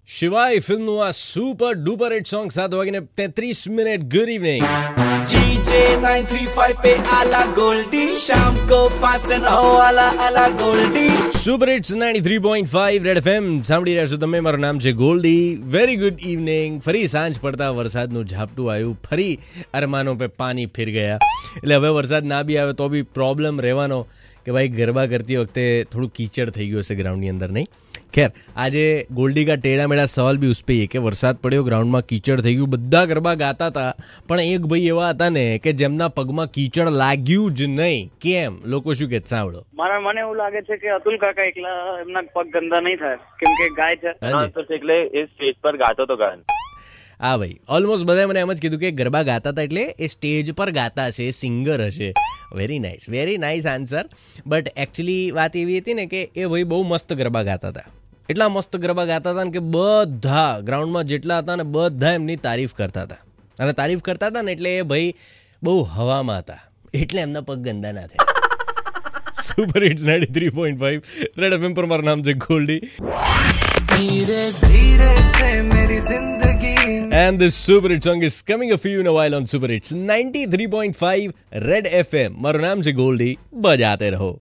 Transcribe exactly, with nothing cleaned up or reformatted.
શિવાય ફિલ્મનું આ સુપર ડુપર હિટ સોંગ સાત વાગીને તેત્રીસ minute. Good evening. GJ nine three five पे आला गोल्डी, शाम को पाँच से नौ आला आला Goldie. Super hits ninety three point five red FM સાંભળી રહ્યા છો તમે. મારું નામ છે ગોલ્ડી. Very good evening. ફરી સાંજ પડતા વરસાદનું ઝાપટું આવ્યું, ફરી અરમાનો પે પાણી ફિર ગયા. એટલે હવે વરસાદ ના બી આવે તો બી પ્રોબ્લેમ રહેવાનો કે ભાઈ ગરબા કરતી વખતે થોડું કીચડ થઈ ગયું હશે ગ્રાઉન્ડની અંદર, નહીં? ખેર, આજે ગોલ્ડી કા ટેढ़ा મેળા સવાલ બી ઉસ પે કે વરસાદ પડ્યો, ગ્રાઉન્ડમાં કીચડ થઈ ગયું, બધા ગરબા ગાતા હતા, પણ એક ભાઈ એવા હતા ને કે જેમના પગમાં કીચડ લાગ્યું જ નહીં. કેમ? લોકો શું કે સાંભળો. મારા મને એવું લાગે છે કે અતુલ કાકા એકલા એમના પગ ગંદા નહીં થાય, કેમ કે ગાય છે એટલે એ સ્ટેજ પર ગાતો તો ગાન. હા ભાઈ, ઓલમોસ્ટ બધા મને એમ જ કીધું કે ગરબા ગાતા હતા એટલે એ સ્ટેજ પર ગાતા હશે, સિંગર હશે. Very nice, very nice answer. But actually વાત એવી હતી ને કે એ ભાઈ બહુ મસ્ત ગરબા ગાતા હતા. એટલા મસ્ત ગરબા ગાતા હતા ને કે બધા ગ્રાઉન્ડમાં જેટલા હતા ને બધા એમની તારીફ કરતા હતા. અને તારીફ કરતા હતા ને એટલે એ ભાઈ બહુ હવામાં હતા, એટલે એમના પગ ગંદા ના થાય. Super hits ninety three point five red FM પર. મારું નામ છે ગોલ્ડી. धीरे धीरे से मेरी जिंदगी. And this super hit song is coming up for you in a while on Super Hits ninety three point five red FM. મારું નામ છે ગોલ્ડી. બજાતે રહો.